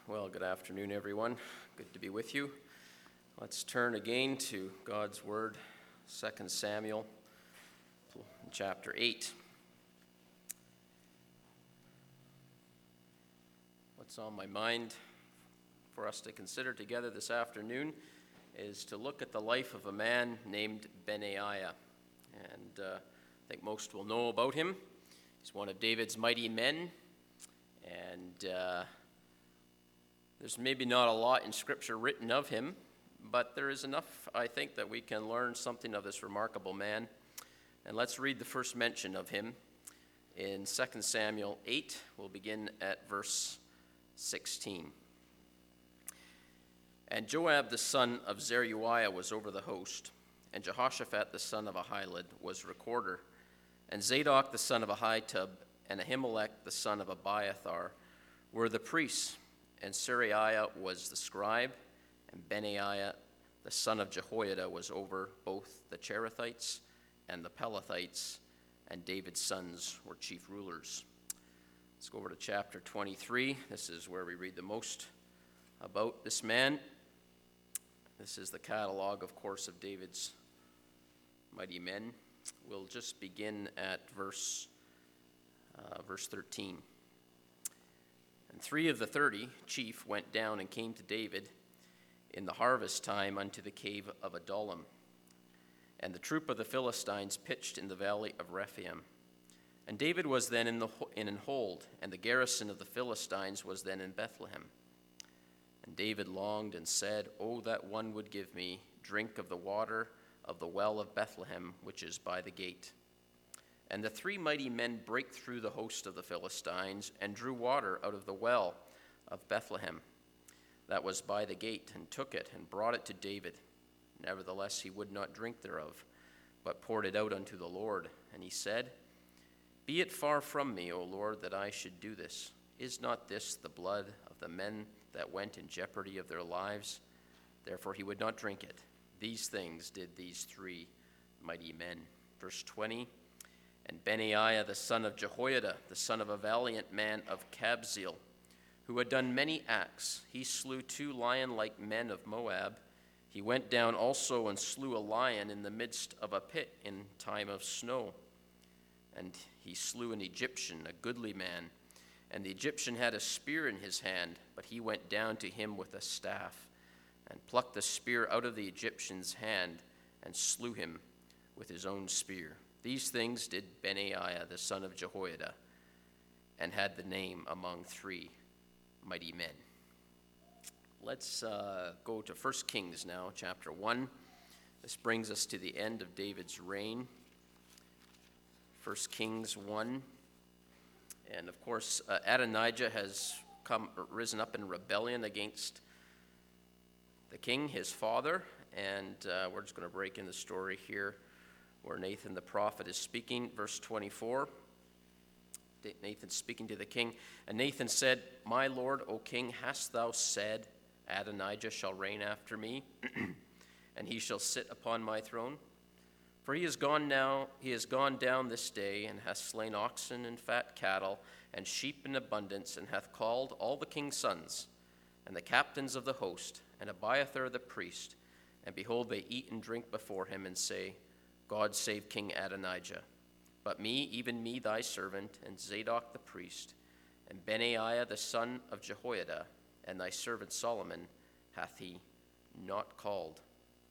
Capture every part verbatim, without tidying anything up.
Well, good afternoon, everyone. Good to be with you. Let's turn again to God's Word, Second Samuel, chapter eight. What's on my mind for us to consider together this afternoon is to look at the life of a man named Benaiah. And uh, I think most will know about him. He's one of David's mighty men, and uh, there's maybe not a lot in Scripture written of him, but there is enough, I think, that we can learn something of this remarkable man. And let's read the first mention of him in Second Samuel eight. We'll begin at verse sixteen. And Joab the son of Zeruiah was over the host, and Jehoshaphat the son of Ahilud was recorder, and Zadok the son of Ahitub and Ahimelech the son of Abiathar were the priests, and Seraiah was the scribe, and Benaiah the son of Jehoiada was over both the Cherethites and the Pelethites, and David's sons were chief rulers. Let's go over to chapter twenty-three. This is where we read the most about this man. This is the catalog, of course, of David's mighty men. We'll just begin at verse, uh, verse thirteen. And three of the thirty chief went down and came to David in the harvest time unto the cave of Adullam. And the troop of the Philistines pitched in the valley of Rephaim. And David was then in, the, in an hold, and the garrison of the Philistines was then in Bethlehem. And David longed and said, O that one would give me drink of the water of the well of Bethlehem, which is by the gate. And the three mighty men brake through the host of the Philistines, and drew water out of the well of Bethlehem that was by the gate, and took it, and brought it to David. Nevertheless he would not drink thereof, but poured it out unto the Lord. And he said, Be it far from me, O Lord, that I should do this. Is not this the blood of the men that went in jeopardy of their lives? Therefore he would not drink it. These things did these three mighty men. Verse twenty, And Benaiah the son of Jehoiada, the son of a valiant man of Kabzeel, who had done many acts, he slew two lion-like men of Moab. He went down also and slew a lion in the midst of a pit in time of snow. And he slew an Egyptian, a goodly man. And the Egyptian had a spear in his hand, but he went down to him with a staff, and plucked the spear out of the Egyptian's hand, and slew him with his own spear. These things did Benaiah the son of Jehoiada, and had the name among three mighty men. Let's uh, go to First Kings now, chapter one. This brings us to the end of David's reign. First Kings one. And of course, uh, Adonijah has come risen up in rebellion against the king, his father. And uh, we're just going to break in the story here where Nathan the prophet is speaking. Verse twenty-four. Nathan speaking to the king. And Nathan said, My lord, O king, hast thou said, Adonijah shall reign after me, and he shall sit upon my throne? For he is gone now, he is gone down this day, and hath slain oxen and fat cattle, and sheep in abundance, and hath called all the king's sons, and the captains of the host, and Abiathar the priest. And behold, they eat and drink before him, and say, God save King Adonijah. But me, even me thy servant, and Zadok the priest, and Benaiah the son of Jehoiada, and thy servant Solomon, hath he not called.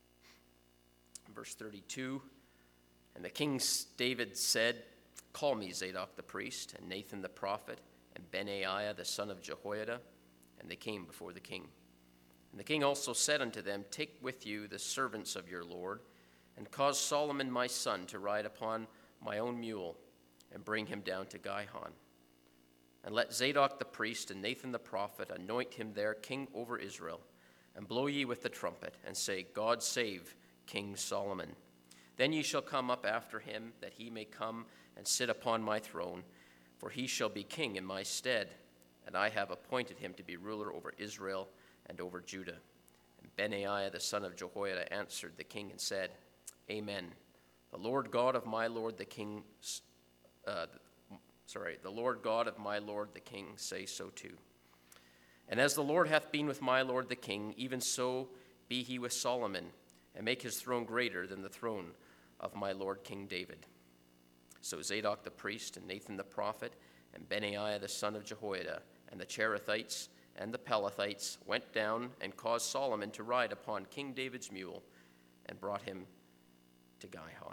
Verse thirty-two, And the king David said, Call me Zadok the priest, and Nathan the prophet, and Benaiah the son of Jehoiada. And they came before the king. And the king also said unto them, Take with you the servants of your lord, and cause Solomon my son to ride upon my own mule, and bring him down to Gihon. And let Zadok the priest and Nathan the prophet anoint him there king over Israel, and blow ye with the trumpet, and say, God save King Solomon. Then ye shall come up after him, that he may come and sit upon my throne, for he shall be king in my stead, and I have appointed him to be ruler over Israel and over Judah. And Benaiah the son of Jehoiada answered the king and said, Amen. The Lord God of my lord the king, uh, sorry, the Lord God of my lord the king say so too. And as the Lord hath been with my lord the king, even so be he with Solomon, and make his throne greater than the throne of my lord King David. So Zadok the priest, and Nathan the prophet, and Benaiah the son of Jehoiada, and the Cherethites and the Pelethites went down and caused Solomon to ride upon King David's mule, and brought him to Gihon.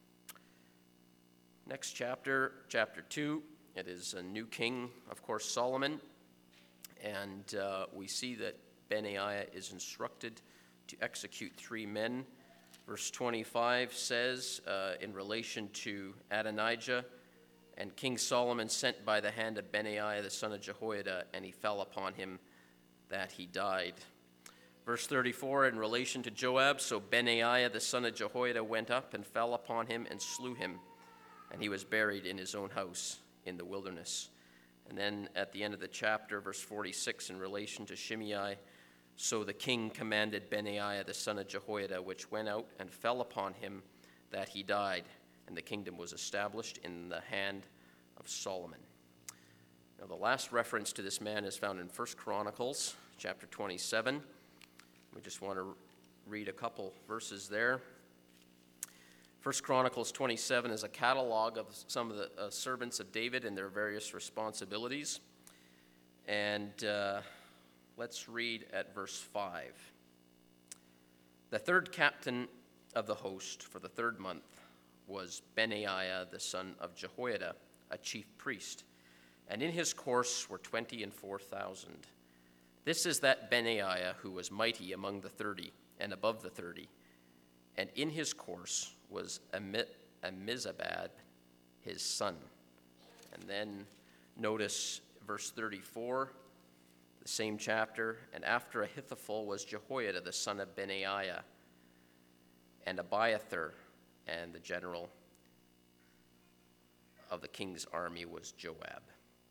Next chapter, chapter two, it is a new king, of course, Solomon, and uh, we see that Benaiah is instructed to execute three men. Verse twenty-five says, uh, in relation to Adonijah, and King Solomon sent by the hand of Benaiah the son of Jehoiada, and he fell upon him that he died. Verse thirty-four, in relation to Joab, so Benaiah the son of Jehoiada went up and fell upon him and slew him, and he was buried in his own house in the wilderness. And then at the end of the chapter, verse forty-six, in relation to Shimei, so the king commanded Benaiah the son of Jehoiada, which went out and fell upon him, that he died, and the kingdom was established in the hand of Solomon. Now, the last reference to this man is found in First Chronicles, chapter twenty-seven. We just want to read a couple verses there. First Chronicles twenty-seven is a catalog of some of the uh, servants of David and their various responsibilities. And uh, let's read at verse five. The third captain of the host for the third month was Benaiah the son of Jehoiada, a chief priest, and in his course were twenty and four thousand. This is that Benaiah who was mighty among the thirty and above the thirty, and in his course was Ammizabad, his son. And then notice verse thirty-four, the same chapter, and after Ahithophel was Jehoiada the son of Benaiah, and Abiathar, and the general of the king's army was Joab.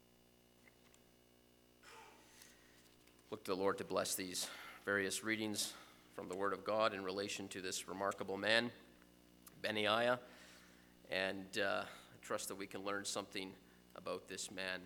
Look to the Lord to bless these various readings from the Word of God in relation to this remarkable man, Benaiah, and uh, I trust that we can learn something about this man.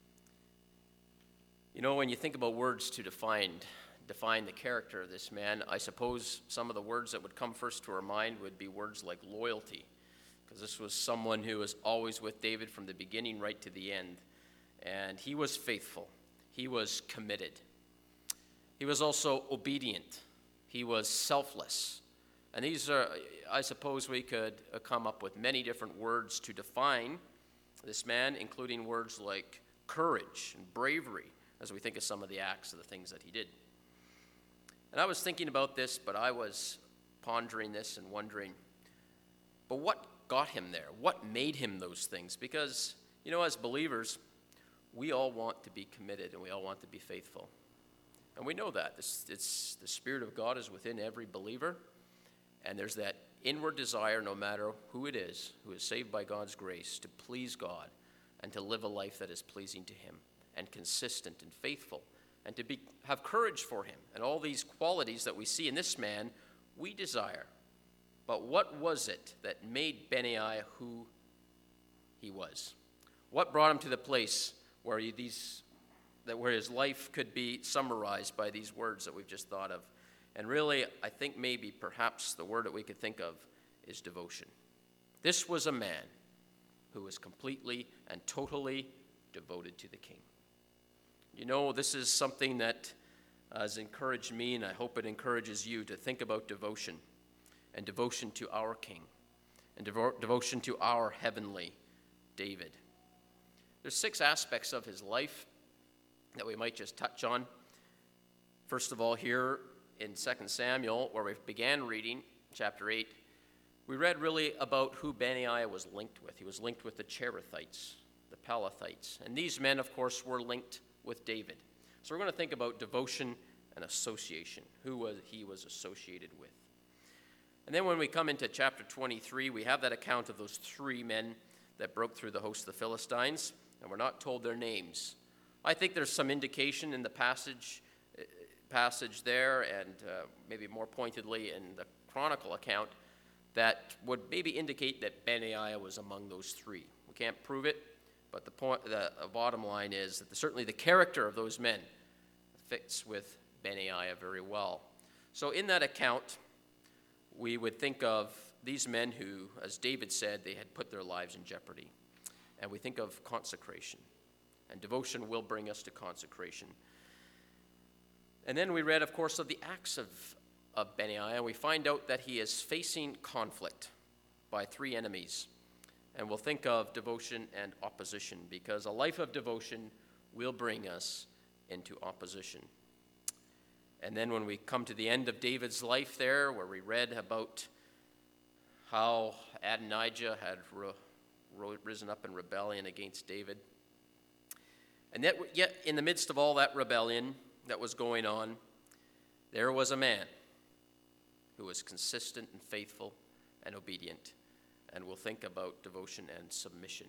You know, when you think about words to define, define the character of this man, I suppose some of the words that would come first to our mind would be words like loyalty, because this was someone who was always with David from the beginning right to the end, and he was faithful. He was committed. He was also obedient. He was selfless. And these are, I suppose we could come up with many different words to define this man, including words like courage and bravery, as we think of some of the acts of the things that he did. And I was thinking about this, but I was pondering this and wondering, but what got him there? What made him those things? Because, you know, as believers, we all want to be committed and we all want to be faithful. And we know that. It's, it's, the Spirit of God is within every believer. And there's that inward desire, no matter who it is, who is saved by God's grace, to please God and to live a life that is pleasing to him and consistent and faithful and to be, have courage for him. And all these qualities that we see in this man, we desire. But what was it that made Benaiah who he was? What brought him to the place where he, these, that where his life could be summarized by these words that we've just thought of? And really, I think maybe perhaps the word that we could think of is devotion. This was a man who was completely and totally devoted to the king. You know, this is something that has encouraged me, and I hope it encourages you to think about devotion, and devotion to our king, and devo- devotion to our heavenly David. There's six aspects of his life that we might just touch on. First of all, here in Second Samuel, where we began reading, chapter eight, we read really about who Benaiah was linked with. He was linked with the Cherethites, the Pelethites. And these men, of course, were linked with David. So we're going to think about devotion and association, who was he was associated with. And then when we come into chapter twenty-three, we have that account of those three men that broke through the host of the Philistines, and we're not told their names. I think there's some indication in the passage passage there, and uh, maybe more pointedly in the Chronicle account, that would maybe indicate that Benaiah was among those three. We can't prove it, but the point, the bottom line is that the, certainly the character of those men, fits with Benaiah very well. So in that account, we would think of these men who, as David said, they had put their lives in jeopardy. And we think of consecration. And devotion will bring us to consecration. And then we read, of course, of the acts of, of Benaiah. We find out that he is facing conflict by three enemies. And we'll think of devotion and opposition, because a life of devotion will bring us into opposition. And then when we come to the end of David's life there, where we read about how Adonijah had ro- ro- risen up in rebellion against David. And yet, yet in the midst of all that rebellion that was going on, there was a man who was consistent and faithful and obedient. And we'll think about devotion and submission.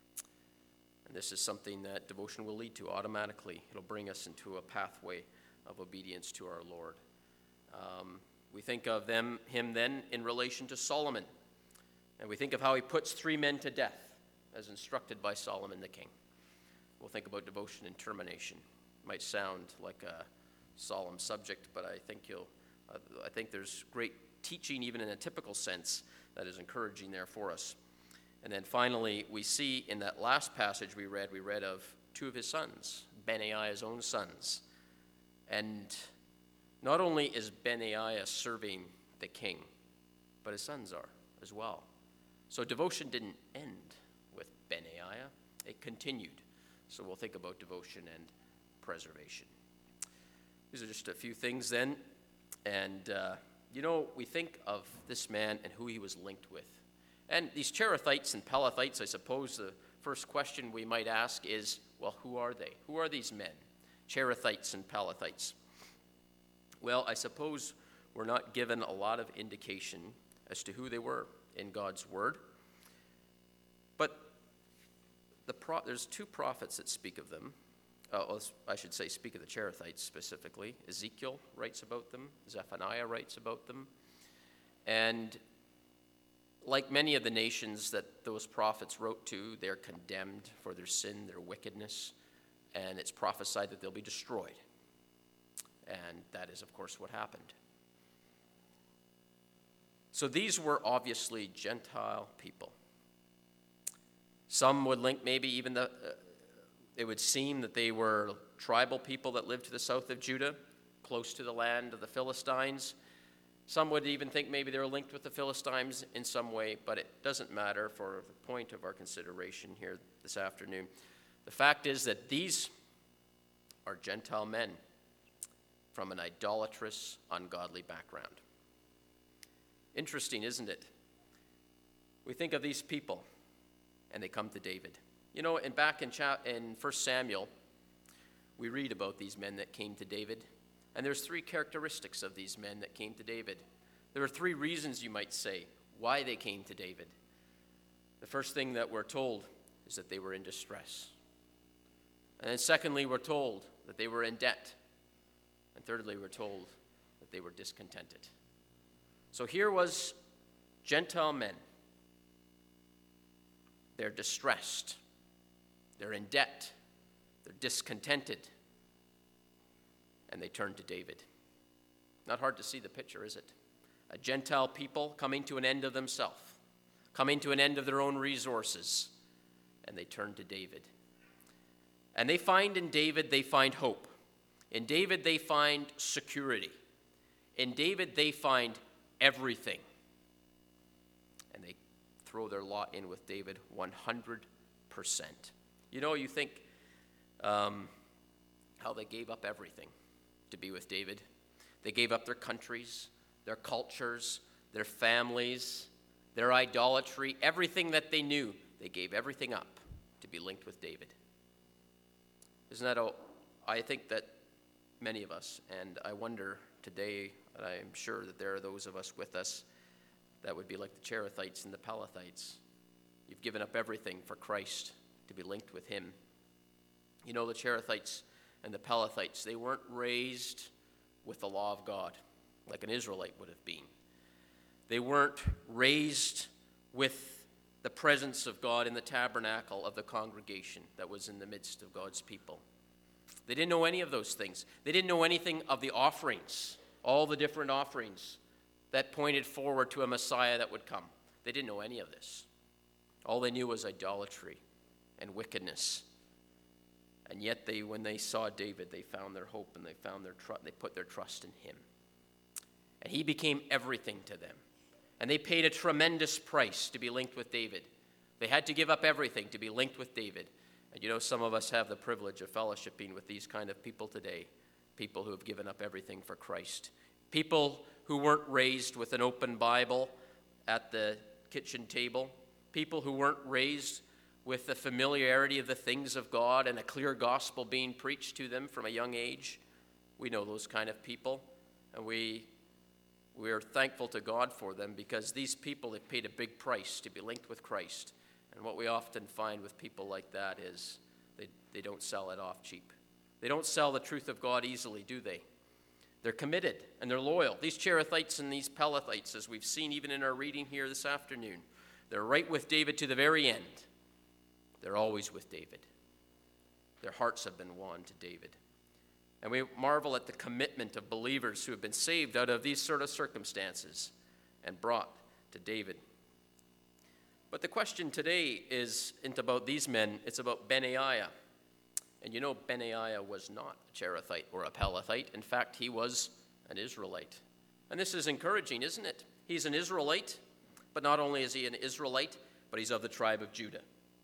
And this is something that devotion will lead to automatically. It'll bring us into a pathway of obedience to our Lord. Um, we think of them, him then in relation to Solomon. And we think of how he puts three men to death, as instructed by Solomon the king. We'll think about devotion and termination. Might sound like a solemn subject, but I think you'll. Uh, I think there's great teaching, even in a typical sense, that is encouraging there for us. And then finally, we see in that last passage we read, we read of two of his sons, Benaiah's own sons. And not only is Benaiah serving the king, but his sons are as well. So devotion didn't end with Benaiah, it continued. So we'll think about devotion and preservation. These are just a few things then. And, uh, you know, we think of this man and who he was linked with. And these Cherethites and Pelethites, I suppose the first question we might ask is, well, who are they? Who are these men? Cherethites and Pelethites. Well, I suppose we're not given a lot of indication as to who they were in God's word. But the pro- there's two prophets that speak of them. Uh, I should say speak of the Cherethites specifically. Ezekiel writes about them. Zephaniah writes about them. And like many of the nations that those prophets wrote to, they're condemned for their sin, their wickedness, and it's prophesied that they'll be destroyed. And that is, of course, what happened. So these were obviously Gentile people. Some would link maybe even the, uh, it would seem that they were tribal people that lived to the south of Judah, close to the land of the Philistines. Some would even think maybe they were linked with the Philistines in some way, but it doesn't matter for the point of our consideration here this afternoon. The fact is that these are Gentile men from an idolatrous, ungodly background. Interesting, isn't it? We think of these people, and they come to David. You know, and back in, cha- in First Samuel, we read about these men that came to David. And there's three characteristics of these men that came to David. There are three reasons, you might say, why they came to David. The first thing that we're told is that they were in distress. And then secondly, we're told that they were in debt. And thirdly, we're told that they were discontented. So here was Gentile men. They're distressed. They're in debt. They're discontented. And they turn to David. Not hard to see the picture, is it? A Gentile people coming to an end of themselves, coming to an end of their own resources, and they turn to David. And they find in David, they find hope. In David, they find security. In David, they find everything. And they throw their lot in with David one hundred percent. You know, you think um, how they gave up everything to be with David. They gave up their countries, their cultures, their families, their idolatry, everything that they knew. They gave everything up to be linked with David. Isn't that, a, I think that many of us, and I wonder today, and I'm sure that there are those of us with us that would be like the Cherethites and the Pelethites. You've given up everything for Christ to be linked with him. You know, the Cherethites and the Pelethites, they weren't raised with the law of God like an Israelite would have been. They weren't raised with the presence of God in the tabernacle of the congregation that was in the midst of God's people. They didn't know any of those things. They didn't know anything of the offerings, all the different offerings that pointed forward to a Messiah that would come. They didn't know any of this. All they knew was idolatry and wickedness. And yet, they, when they saw David, they found their hope and they found their trust. They put their trust in him, and he became everything to them. And they paid a tremendous price to be linked with David. They had to give up everything to be linked with David. And you know, some of us have the privilege of fellowshipping with these kind of people today, people who have given up everything for Christ, people who weren't raised with an open Bible at the kitchen table, people who weren't raised with the familiarity of the things of God and a clear gospel being preached to them from a young age. We know those kind of people, and we we are thankful to God for them, because these people have paid a big price to be linked with Christ. And what we often find with people like that is they, they don't sell it off cheap. They don't sell the truth of God easily, do they? They're committed and they're loyal. These Cherethites and these Pelethites, as we've seen even in our reading here this afternoon, they're right with David to the very end. They're always with David. Their hearts have been won to David. And we marvel at the commitment of believers who have been saved out of these sort of circumstances and brought to David. But the question today isn't about these men, it's about Benaiah. And you know, Benaiah was not a Cherethite or a Pelethite. In fact, he was an Israelite. And this is encouraging, isn't it? He's an Israelite, but not only is he an Israelite, but he's of the tribe of Judah.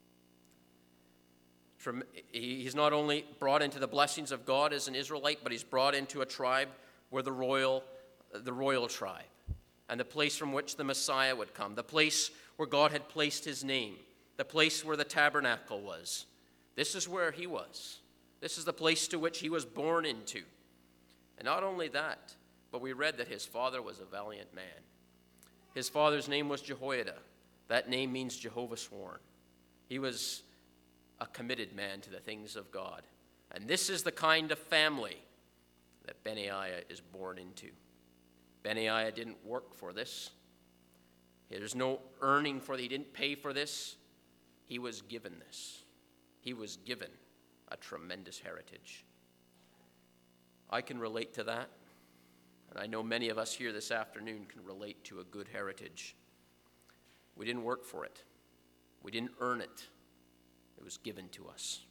From, he's not only brought into the blessings of God as an Israelite, but he's brought into a tribe where the royal, the royal tribe, and the place from which the Messiah would come, the place where God had placed his name, the place where the tabernacle was. This is where he was. This is the place to which he was born into. And not only that, but we read that his father was a valiant man. His father's name was Jehoiada. That name means Jehovah sworn. He was a committed man to the things of God. And this is the kind of family that Benaiah is born into. Benaiah didn't work for this. There's no earning for it. He didn't pay for this. He was given this. He was given a tremendous heritage. I can relate to that, and I know many of us here this afternoon can relate to a good heritage. We didn't work for it. We didn't earn it. It was given to us.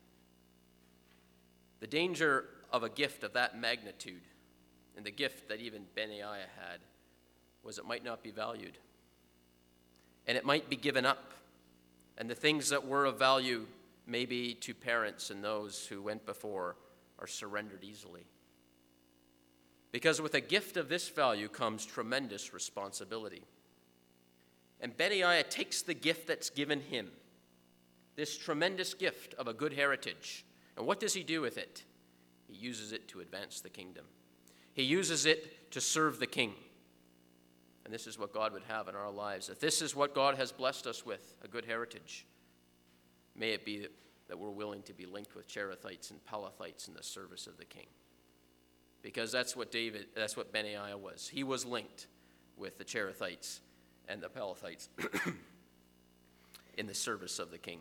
The danger of a gift of that magnitude, and the gift that even Benaiah had, was it might not be valued. And it might be given up. And the things that were of value, maybe to parents and those who went before, are surrendered easily. Because with a gift of this value comes tremendous responsibility. And Benaiah takes the gift that's given him, this tremendous gift of a good heritage. And what does he do with it? He uses it to advance the kingdom. He uses it to serve the king. And this is what God would have in our lives. If this is what God has blessed us with, a good heritage, may it be that, that we're willing to be linked with Cherethites and Pelethites in the service of the king. Because that's what David, that's what Benaiah was. He was linked with the Cherethites and the Pelethites in the service of the king.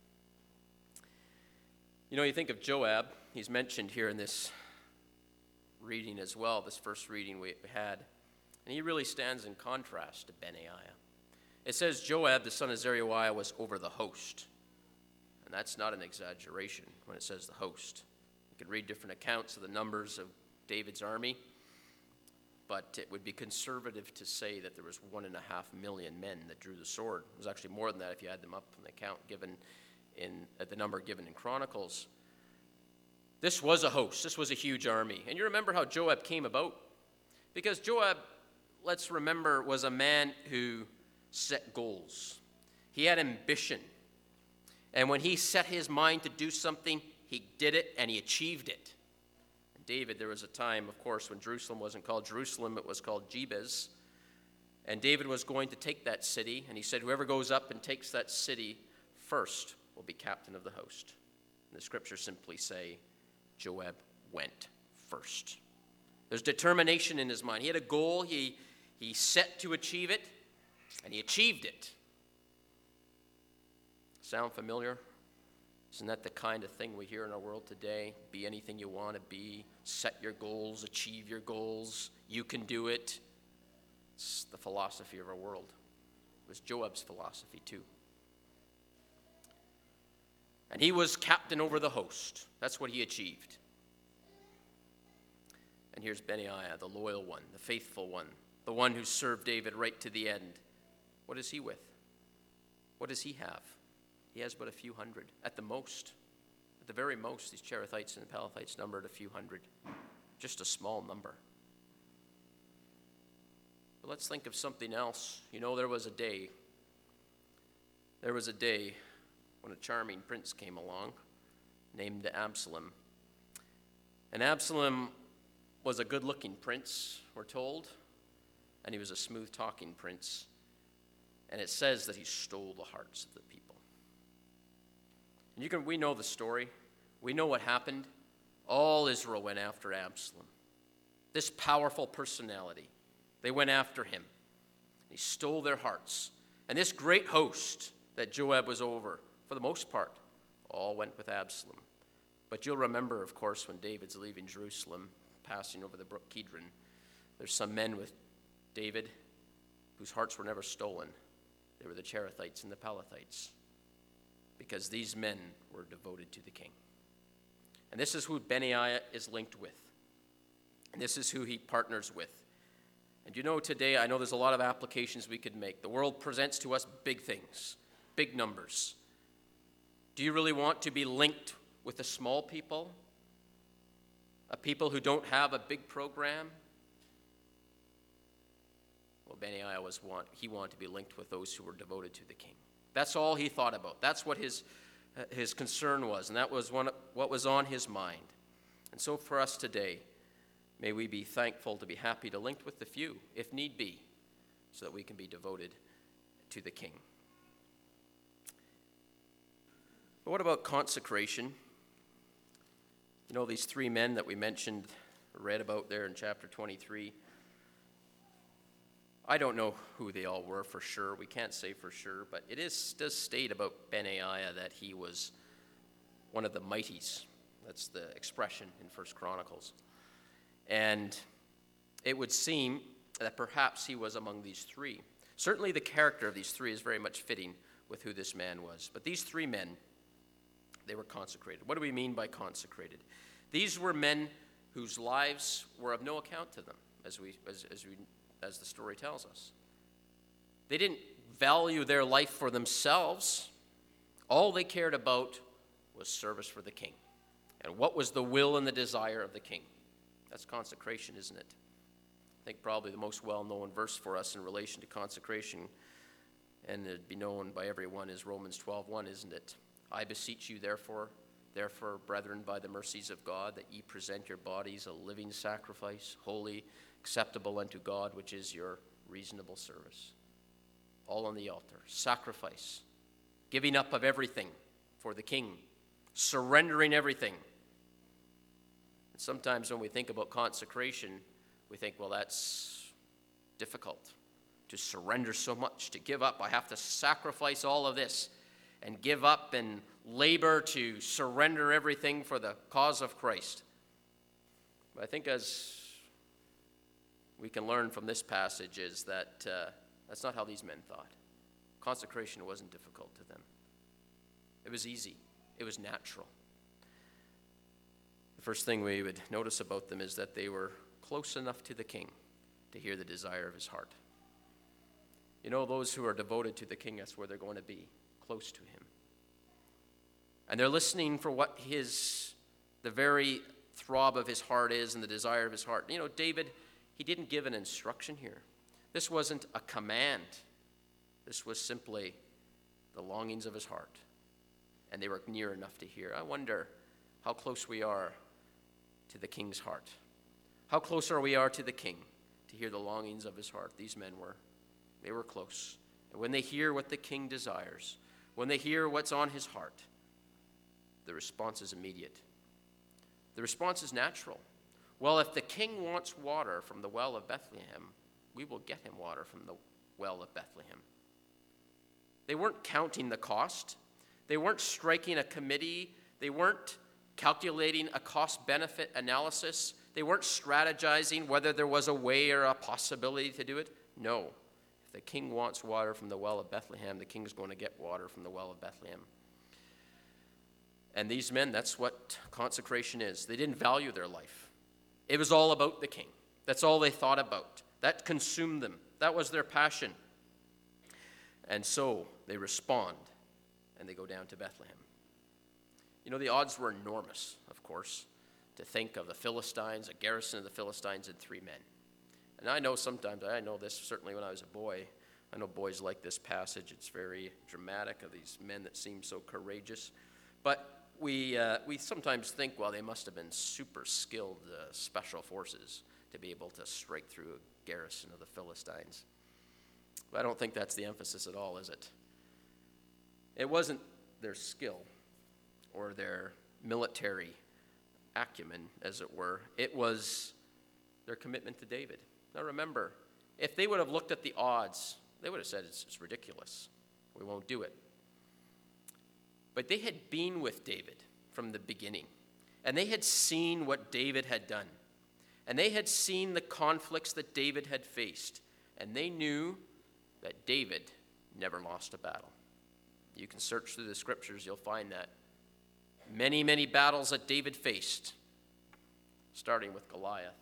You know, you think of Joab, he's mentioned here in this reading as well, this first reading we had, and he really stands in contrast to Benaiah. It says Joab, the son of Zeruiah, was over the host. And that's not an exaggeration when it says the host. You could read different accounts of the numbers of David's army, but it would be conservative to say that there was one and a half million men that drew the sword. It was actually more than that if you add them up from the account given in at the number given in Chronicles. This was a host. This was a huge army. And you remember how Joab came about? Because Joab, let's remember, was a man who set goals. He had ambition. And when he set his mind to do something, he did it and he achieved it. And David, there was a time, of course, when Jerusalem wasn't called Jerusalem, it was called Jebus. And David was going to take that city, and he said, whoever goes up and takes that city first will be captain of the host. And the scriptures simply say, Joab went first. There's determination in his mind. He had a goal, he, he set to achieve it, and he achieved it. Sound familiar? Isn't that the kind of thing we hear in our world today? Be anything you want to be, set your goals, achieve your goals, you can do it. It's the philosophy of our world. It was Joab's philosophy too. And he was captain over the host. That's what he achieved. And here's Benaiah, the loyal one, the faithful one, the one who served David right to the end. What is he with? What does he have? He has but a few hundred, at the most. At the very most, these Cherethites and Pelethites numbered a few hundred. Just a small number. But let's think of something else. You know, there was a day, there was a day when a charming prince came along named Absalom. And Absalom was a good-looking prince, we're told, and he was a smooth-talking prince. And it says that he stole the hearts of the people. And you can, we know the story. We know what happened. All Israel went after Absalom. This powerful personality. They went after him. He stole their hearts. And this great host that Joab was over, for the most part, all went with Absalom. But you'll remember, of course, when David's leaving Jerusalem, passing over the brook Kidron, there's some men with David whose hearts were never stolen. They were the Cherethites and the Pelethites, because these men were devoted to the king. And this is who Benaiah is linked with. And this is who he partners with. And you know, today, I know there's a lot of applications we could make. The world presents to us big things, big numbers. Do you really want to be linked with the small people? A people who don't have a big program? Well, Benaiah was want, he wanted to be linked with those who were devoted to the king. That's all he thought about. That's what his, uh, his concern was, and that was one, what was on his mind. And so for us today, may we be thankful to be happy to link with the few, if need be, so that we can be devoted to the king. But what about consecration? You know, these three men that we mentioned, read about there in chapter twenty-three, I don't know who they all were for sure. We can't say for sure, but it is, does state about Benaiah that he was one of the mighties. That's the expression in First Chronicles. And it would seem that perhaps he was among these three. Certainly the character of these three is very much fitting with who this man was. But these three men, they were consecrated. What do we mean by consecrated? These were men whose lives were of no account to them, as we as, as we as the story tells us. They didn't value their life for themselves. All they cared about was service for the king. And what was the will and the desire of the king? That's consecration, isn't it? I think probably the most well-known verse for us in relation to consecration, and it'd be known by everyone, is Romans twelve one, isn't it? I beseech you, therefore, therefore, brethren, by the mercies of God, that ye present your bodies a living sacrifice, holy, acceptable unto God, which is your reasonable service. All on the altar. Sacrifice. Giving up of everything for the king. Surrendering everything. And sometimes when we think about consecration, we think, well, that's difficult. To surrender so much, to give up. I have to sacrifice all of this and give up and labor to surrender everything for the cause of Christ. But I think as we can learn from this passage is that uh, that's not how these men thought. Consecration wasn't difficult to them. It was easy. It was natural. The first thing we would notice about them is that they were close enough to the king to hear the desire of his heart. You know, those who are devoted to the king, that's where they're going to be, close to him. And they're listening for what his, the very throb of his heart is and the desire of his heart. You know, David, he didn't give an instruction here. This wasn't a command. This was simply the longings of his heart. And they were near enough to hear. I wonder how close we are to the king's heart. How close are we are to the king to hear the longings of his heart? These men were. They were close. And when they hear what the king desires, when they hear what's on his heart, the response is immediate. The response is natural. Well, if the king wants water from the well of Bethlehem, we will get him water from the well of Bethlehem. They weren't counting the cost. They weren't striking a committee. They weren't calculating a cost-benefit analysis. They weren't strategizing whether there was a way or a possibility to do it. No. If the king wants water from the well of Bethlehem, the king's going to get water from the well of Bethlehem. And these men, that's what consecration is. They didn't value their life. It was all about the king. That's all they thought about. That consumed them. That was their passion. And so they respond, and they go down to Bethlehem. You know, the odds were enormous, of course, to think of the Philistines, a garrison of the Philistines, and three men. And I know sometimes, I know this certainly when I was a boy, I know boys like this passage. It's very dramatic of these men that seem so courageous. But we uh, we sometimes think, well, they must have been super skilled uh, special forces to be able to strike through a garrison of the Philistines. But I don't think that's the emphasis at all, is it? It wasn't their skill or their military acumen, as it were. It was their commitment to David. Now remember, if they would have looked at the odds, they would have said, it's, it's ridiculous. We won't do it. But they had been with David from the beginning, and they had seen what David had done, and they had seen the conflicts that David had faced, and they knew that David never lost a battle. You can search through the scriptures, you'll find that. Many, many battles that David faced, starting with Goliath.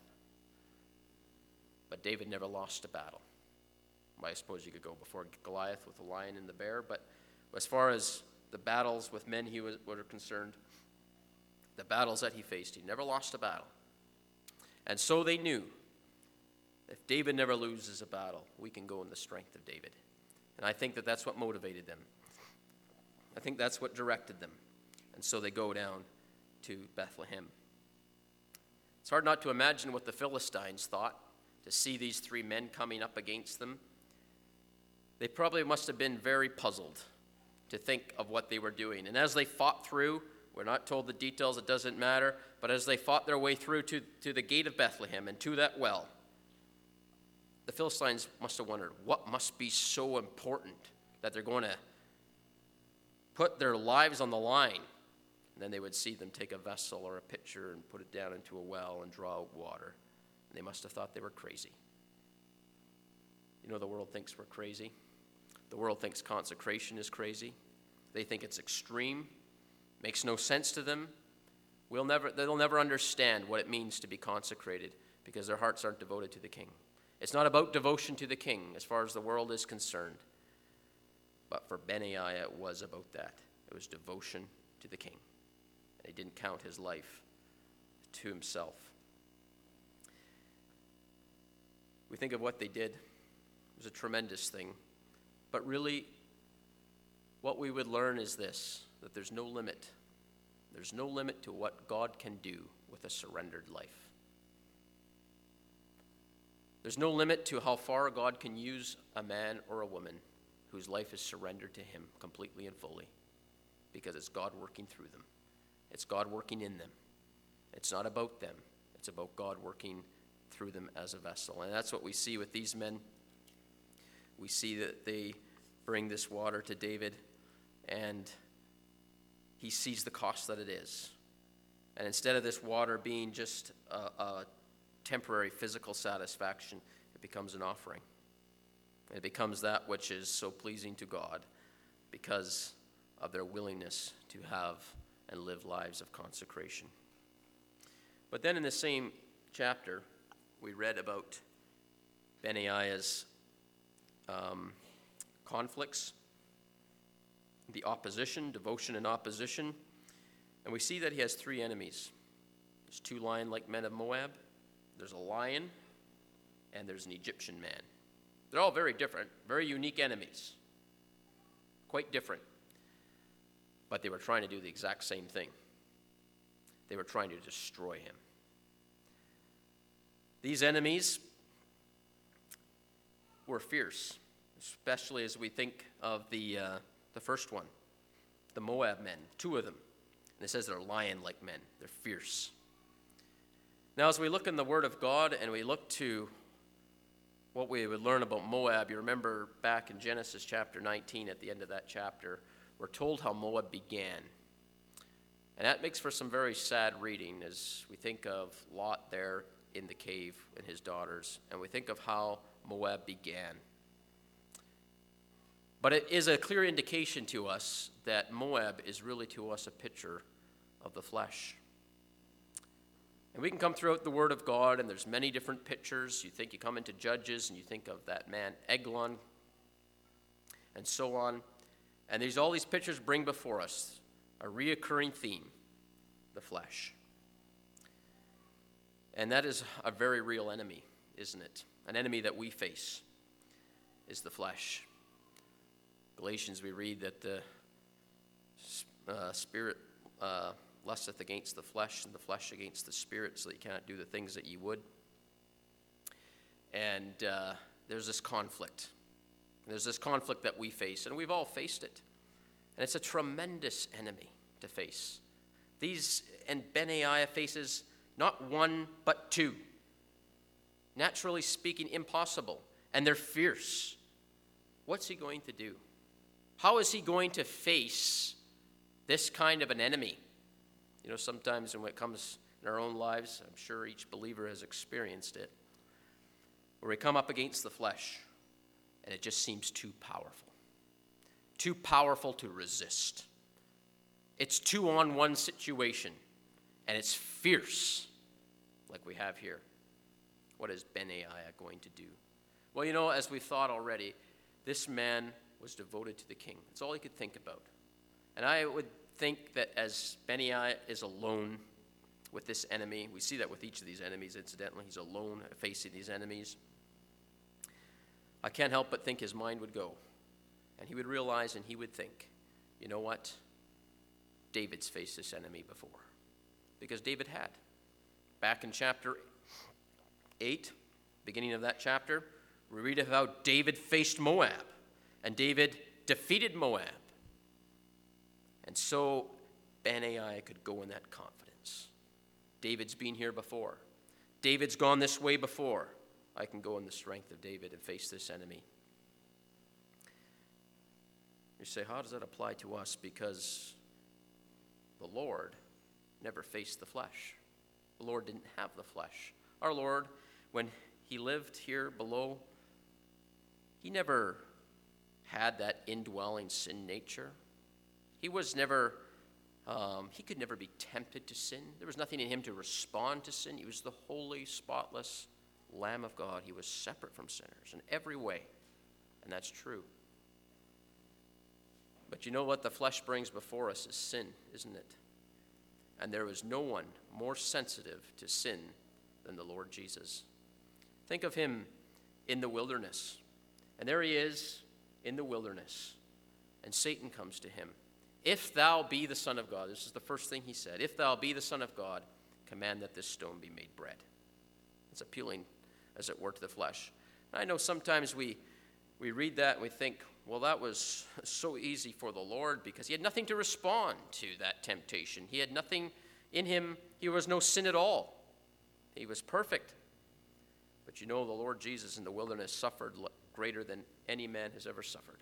But David never lost a battle. Well, I suppose you could go before Goliath with the lion and the bear, but as far as the battles with men he was were concerned, the battles that he faced, he never lost a battle. And so they knew, if David never loses a battle, we can go in the strength of David. And I think that that's what motivated them. I think that's what directed them. And so they go down to Bethlehem. It's hard not to imagine what the Philistines thought to see these three men coming up against them. They probably must have been very puzzled to think of what they were doing. And as they fought through, we're not told the details, it doesn't matter, but as they fought their way through to, to the gate of Bethlehem and to that well, the Philistines must have wondered, what must be so important that they're going to put their lives on the line? And then they would see them take a vessel or a pitcher and put it down into a well and draw out water. And they must have thought they were crazy. You know, the world thinks we're crazy. The world thinks consecration is crazy. They think it's extreme, makes no sense to them. We'll never, they'll never understand what it means to be consecrated because their hearts aren't devoted to the king. It's not about devotion to the king as far as the world is concerned. But for Benaiah, it was about that. It was devotion to the king. And he didn't count his life to himself. We think of what they did. It was a tremendous thing. But really, what we would learn is this, that there's no limit. There's no limit to what God can do with a surrendered life. There's no limit to how far God can use a man or a woman whose life is surrendered to him completely and fully, because it's God working through them. It's God working in them. It's not about them. It's about God working through them as a vessel. And that's what we see with these men. We see that they bring this water to David, and he sees the cost that it is. And instead of this water being just a, a temporary physical satisfaction, it becomes an offering. It becomes that which is so pleasing to God because of their willingness to have and live lives of consecration. But then in the same chapter, we read about Benaiah's um, conflicts, the opposition, devotion and opposition. And we see that he has three enemies. There's two lion-like men of Moab, there's a lion, and there's an Egyptian man. They're all very different, very unique enemies. Quite different. But they were trying to do the exact same thing. They were trying to destroy him. These enemies were fierce, especially as we think of the uh, the first one, the Moab men, two of them. And it says they're lion-like men. They're fierce. Now, as we look in the Word of God and we look to what we would learn about Moab, you remember back in Genesis chapter nineteen, at the end of that chapter, we're told how Moab began. And that makes for some very sad reading as we think of Lot there in the cave and his daughters, and we think of how Moab began. But it is a clear indication to us that Moab is really to us a picture of the flesh. And we can come throughout the Word of God, and there's many different pictures. You think you come into Judges, and you think of that man Eglon, and so on. And there's all these pictures bring before us a reoccurring theme, the flesh. And that is a very real enemy, isn't it? An enemy that we face is the flesh. Galatians, we read that the uh, spirit uh, lusteth against the flesh, and the flesh against the spirit, so that you cannot do the things that ye would. And uh, there's this conflict. There's this conflict that we face, and we've all faced it. And it's a tremendous enemy to face. These, and Benaiah faces not one, but two. Naturally speaking, impossible. And they're fierce. What's he going to do? How is he going to face this kind of an enemy? You know, sometimes when it comes in our own lives, I'm sure each believer has experienced it, where we come up against the flesh, and it just seems too powerful. Too powerful to resist. It's two-on-one situation, and it's fierce, like we have here. What is Benaiah going to do? Well, you know, as we've thought already, this man was devoted to the king. That's all he could think about. And I would think that as Benaiah is alone with this enemy, we see that with each of these enemies, incidentally, he's alone facing these enemies. I can't help but think his mind would go. And he would realize and he would think, you know what? David's faced this enemy before. Because David had. Back in chapter eight, beginning of that chapter, we read of how David faced Moab. And David defeated Moab. And so Benaiah could go in that confidence. David's been here before. David's gone this way before. I can go in the strength of David and face this enemy. You say, how does that apply to us? Because the Lord never faced the flesh. The Lord didn't have the flesh. Our Lord, when he lived here below, he never had that indwelling sin nature. He was never, um, he could never be tempted to sin. There was nothing in him to respond to sin. He was the holy, spotless Lamb of God. He was separate from sinners in every way, and that's true. But you know what the flesh brings before us is sin, isn't it? And there was no one more sensitive to sin than the Lord Jesus. Think of him in the wilderness. And there he is in the wilderness. And Satan comes to him. If thou be the Son of God, this is the first thing he said, if thou be the Son of God, command that this stone be made bread. It's appealing, as it were, to the flesh. And I know sometimes we, we read that and we think, well, that was so easy for the Lord because he had nothing to respond to that temptation. He had nothing in him. He was no sin at all. He was perfect. But you know, the Lord Jesus in the wilderness suffered greater than any man has ever suffered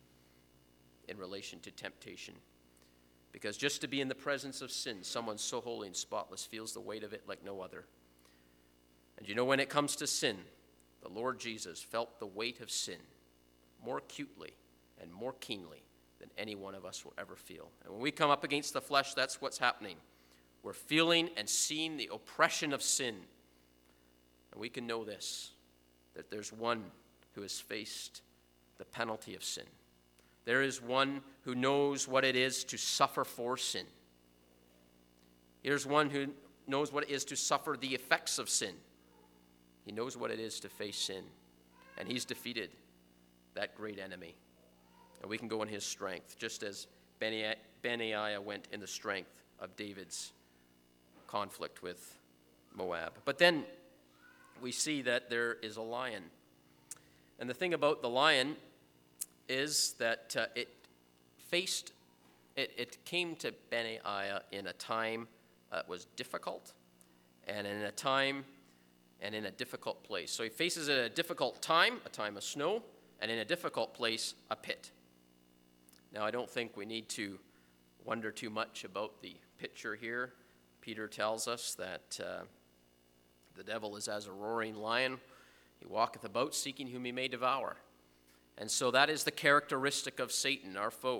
in relation to temptation. Because just to be in the presence of sin, someone so holy and spotless feels the weight of it like no other. And you know, when it comes to sin, the Lord Jesus felt the weight of sin more acutely and more keenly than any one of us will ever feel. And when we come up against the flesh, that's what's happening. We're feeling and seeing the oppression of sin. And we can know this, that there's one who has faced the penalty of sin. There is one who knows what it is to suffer for sin. Here's one who knows what it is to suffer the effects of sin. He knows what it is to face sin. And he's defeated that great enemy. And we can go in his strength, just as Benaiah went in the strength of David's conflict with Moab. But then we see that there is a lion. And the thing about the lion is that uh, it faced, it, it came to Benaiah in a time that was difficult, and in a time and in a difficult place. So he faces it at a difficult time, a time of snow, and in a difficult place, a pit. Now, I don't think we need to wonder too much about the picture here. Peter tells us that uh, the devil is as a roaring lion. He walketh about seeking whom he may devour. And so that is the characteristic of Satan, our foe.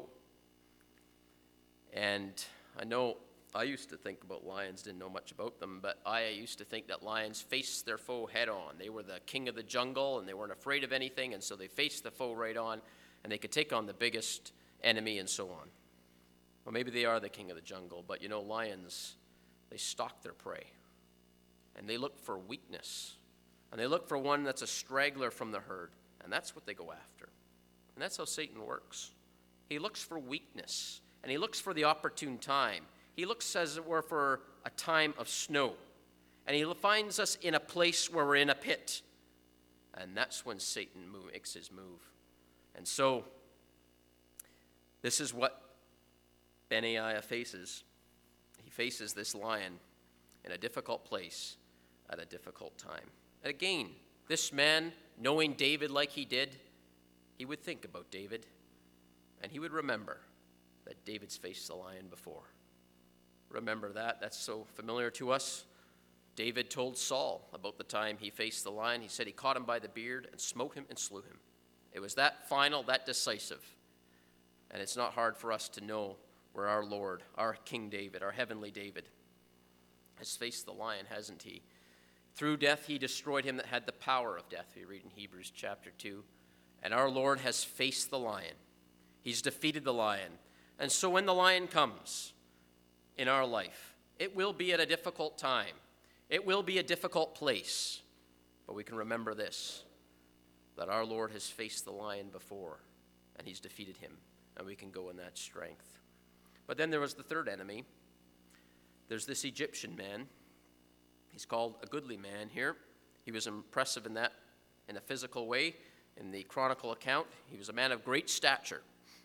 And I know I used to think about lions, didn't know much about them, but I used to think that lions faced their foe head on. They were the king of the jungle, and they weren't afraid of anything, and so they faced the foe right on, and they could take on the biggest enemy and so on. Well, maybe they are the king of the jungle, but you know, lions, they stalk their prey, and they look for weakness, and they look for one that's a straggler from the herd, and that's what they go after. And that's how Satan works. He looks for weakness, and he looks for the opportune time. He looks, as it were, for a time of snow. And he finds us in a place where we're in a pit. And that's when Satan makes his move. And so, this is what Benaiah faces. He faces this lion in a difficult place at a difficult time. And again, this man, knowing David like he did, he would think about David. And he would remember that David's faced the lion before. Remember that. That's so familiar to us. David told Saul about the time he faced the lion. He said he caught him by the beard and smote him and slew him. It was that final, that decisive. And it's not hard for us to know where our Lord, our King David, our heavenly David, has faced the lion, hasn't he? Through death he destroyed him that had the power of death, we read in Hebrews chapter two. And our Lord has faced the lion. He's defeated the lion. And so when the lion comes in our life, it will be at a difficult time. It will be a difficult place. But we can remember this, that our Lord has faced the lion before, and he's defeated him, and we can go in that strength. But then there was the third enemy. There's this Egyptian man. He's called a goodly man here. He was impressive in that, in a physical way. In the Chronicle account, he was a man of great stature.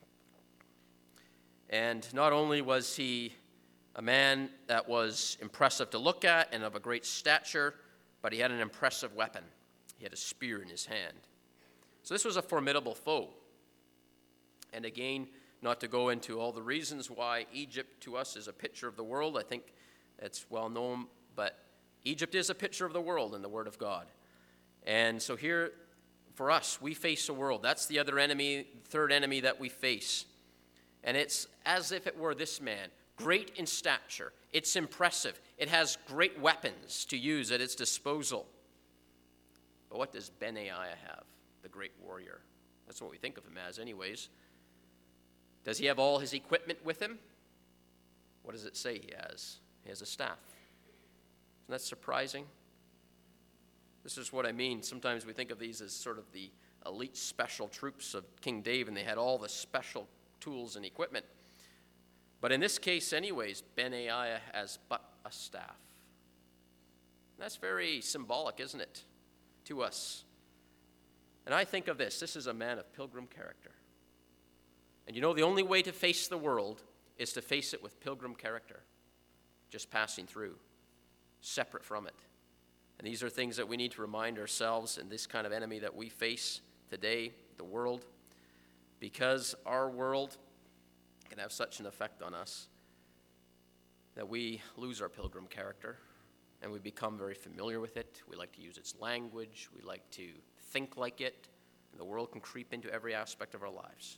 And not only was he a man that was impressive to look at and of a great stature, but he had an impressive weapon. He had a spear in his hand. So this was a formidable foe. And again, not to go into all the reasons why Egypt to us is a picture of the world. I think it's well known, but Egypt is a picture of the world in the Word of God. And so here, for us, we face a world. That's the other enemy, third enemy that we face. And it's as if it were this man, great in stature. It's impressive. It has great weapons to use at its disposal. But what does Benaiah have, the great warrior? That's what we think of him as anyways. Does he have all his equipment with him? What does it say he has? He has a staff. Isn't that surprising? This is what I mean. Sometimes we think of these as sort of the elite special troops of King David, and they had all the special tools and equipment. But in this case, anyways, Benaiah has but a staff. That's very symbolic, isn't it, to us? And I think of this. This is a man of pilgrim character. And you know, the only way to face the world is to face it with pilgrim character, just passing through, separate from it. And these are things that we need to remind ourselves in this kind of enemy that we face today, the world, because our world can have such an effect on us that we lose our pilgrim character and we become very familiar with it. We like to use its language. We like to think like it. And the world can creep into every aspect of our lives.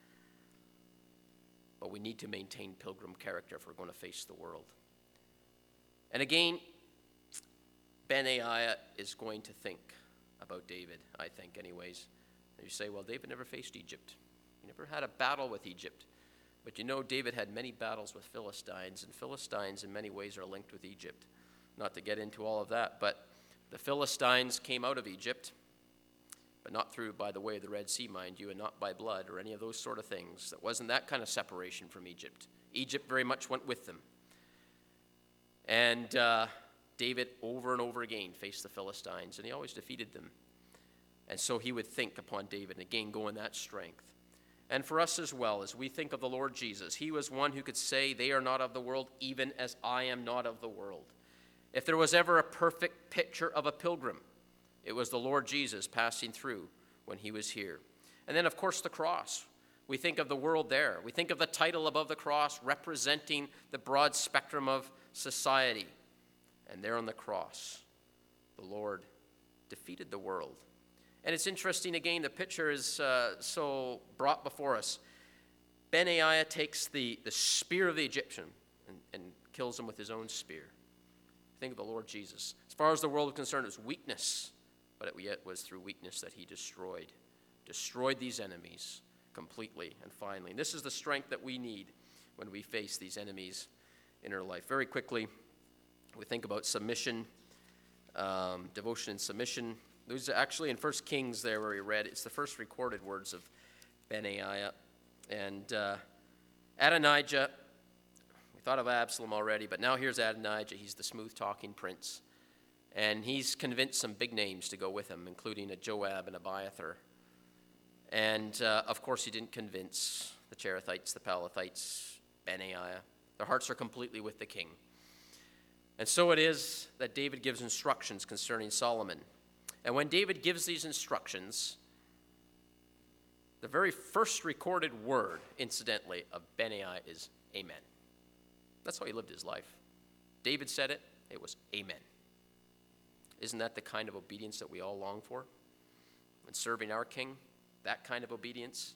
But we need to maintain pilgrim character if we're going to face the world. And again, Benaiah is going to think about David, I think anyways. And you say, well, David never faced Egypt. He never had a battle with Egypt. But you know, David had many battles with Philistines, and Philistines in many ways are linked with Egypt. Not to get into all of that, but the Philistines came out of Egypt, but not through, by the way, the Red Sea, mind you, and not by blood or any of those sort of things. That wasn't that kind of separation from Egypt. Egypt very much went with them. And uh, David over and over again faced the Philistines, and he always defeated them. And so he would think upon David, and again go in that strength. And for us as well, as we think of the Lord Jesus, he was one who could say, they are not of the world, even as I am not of the world. If there was ever a perfect picture of a pilgrim, it was the Lord Jesus passing through when he was here. And then, of course, the cross. We think of the world there. We think of the title above the cross representing the broad spectrum of society. And there on the cross, the Lord defeated the world. And it's interesting, again, the picture is uh, so brought before us. Benaiah takes the, the spear of the Egyptian and, and kills him with his own spear. Think of the Lord Jesus. As far as the world was concerned, it was weakness, but it yet was through weakness that he destroyed, destroyed these enemies completely and finally. And this is the strength that we need when we face these enemies in our life. Very quickly, we think about submission, um, devotion and submission. There's actually in First Kings there where we read, it's the first recorded words of Benaiah. And uh, Adonijah, we thought of Absalom already, but now here's Adonijah. He's the smooth-talking prince. And he's convinced some big names to go with him, including a Joab and Abiathar. And, uh, of course, he didn't convince the Cherethites, the Pelethites, Benaiah. Their hearts are completely with the king. And so it is that David gives instructions concerning Solomon. And when David gives these instructions, the very first recorded word, incidentally, of Benaiah is amen. That's how he lived his life. David said it, it was amen. Isn't that the kind of obedience that we all long for? When serving our king, that kind of obedience?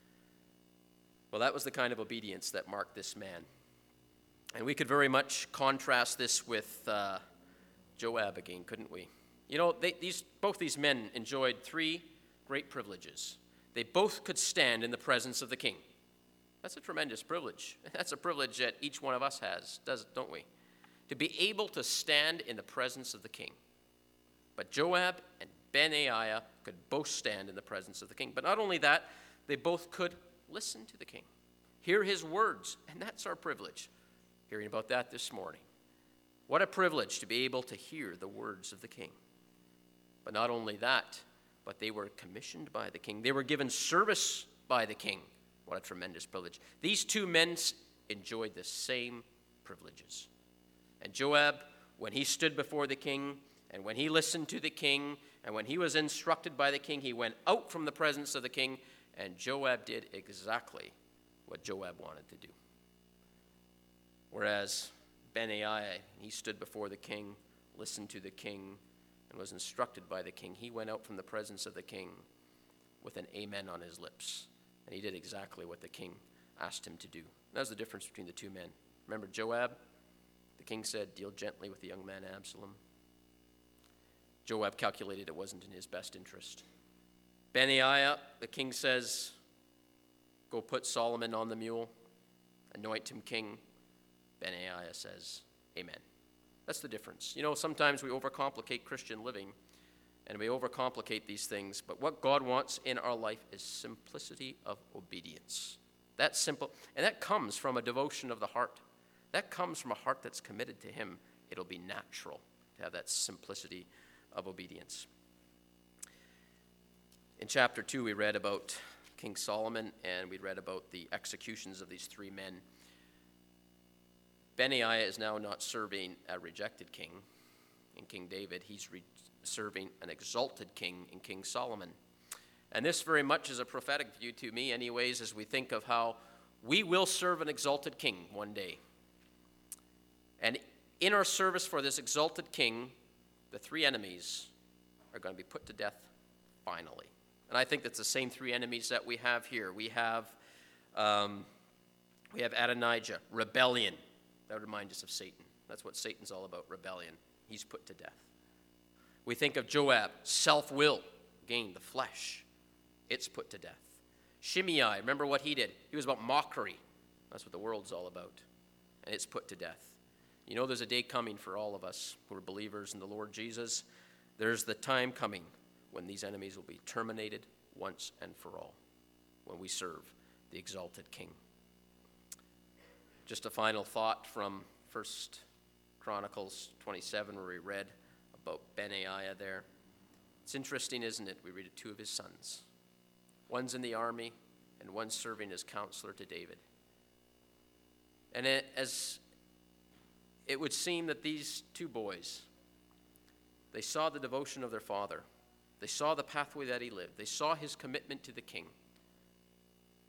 Well, that was the kind of obedience that marked this man. And we could very much contrast this with uh, Joab again, couldn't we? You know, they, these, both these men enjoyed three great privileges. They both could stand in the presence of the king. That's a tremendous privilege. That's a privilege that each one of us has, does, don't we? To be able to stand in the presence of the king. But Joab and Benaiah could both stand in the presence of the king. But not only that, they both could listen to the king, hear his words, and that's our privilege. Hearing about that this morning. What a privilege to be able to hear the words of the king. But not only that, but they were commissioned by the king. They were given service by the king. What a tremendous privilege. These two men enjoyed the same privileges. And Joab, when he stood before the king, and when he listened to the king, and when he was instructed by the king, he went out from the presence of the king, and Joab did exactly what Joab wanted to do. Whereas Benaiah, he stood before the king, listened to the king, and was instructed by the king. He went out from the presence of the king with an amen on his lips. And he did exactly what the king asked him to do. That was the difference between the two men. Remember Joab? The king said, deal gently with the young man Absalom. Joab calculated it wasn't in his best interest. Benaiah, the king says, go put Solomon on the mule, anoint him king. Benaiah says, amen. That's the difference. You know, sometimes we overcomplicate Christian living, and we overcomplicate these things, but what God wants in our life is simplicity of obedience. That's simple, and that comes from a devotion of the heart. That comes from a heart that's committed to him. It'll be natural to have that simplicity of obedience. In chapter two, we read about King Solomon, and we read about the executions of these three men. Benaiah is now not serving a rejected king in King David. He's re- serving an exalted king in King Solomon. And this very much is a prophetic view to me anyways, as we think of how we will serve an exalted king one day. And in our service for this exalted king, the three enemies are going to be put to death finally. And I think that's the same three enemies that we have here. We have, um, we have Adonijah, rebellion. That would remind us of Satan. That's what Satan's all about, rebellion. He's put to death. We think of Joab, self-will, again, the flesh. It's put to death. Shimei, remember what he did? He was about mockery. That's what the world's all about. And it's put to death. You know, there's a day coming for all of us who are believers in the Lord Jesus. There's the time coming when these enemies will be terminated once and for all, when we serve the exalted King. Just a final thought from First Chronicles twenty-seven, where we read about Benaiah there. It's interesting, isn't it? We read of two of his sons. One's in the army, and one's serving as counselor to David. And it, as it would seem that these two boys, they saw the devotion of their father. They saw the pathway that he lived. They saw his commitment to the king.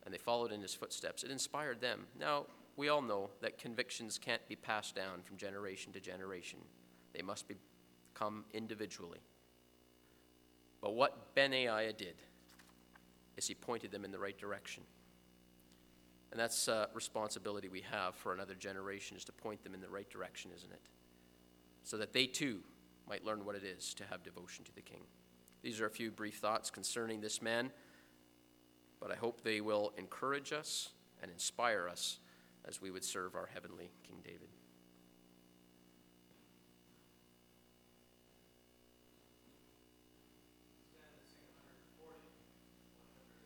and they followed in his footsteps. It inspired them. Now, we all know that convictions can't be passed down from generation to generation. They must be come individually. But what Benaiah did is he pointed them in the right direction. And that's a responsibility we have for another generation, is to point them in the right direction, isn't it? So that they too might learn what it is to have devotion to the King. These are a few brief thoughts concerning this man, but I hope they will encourage us and inspire us as we would serve our heavenly King David.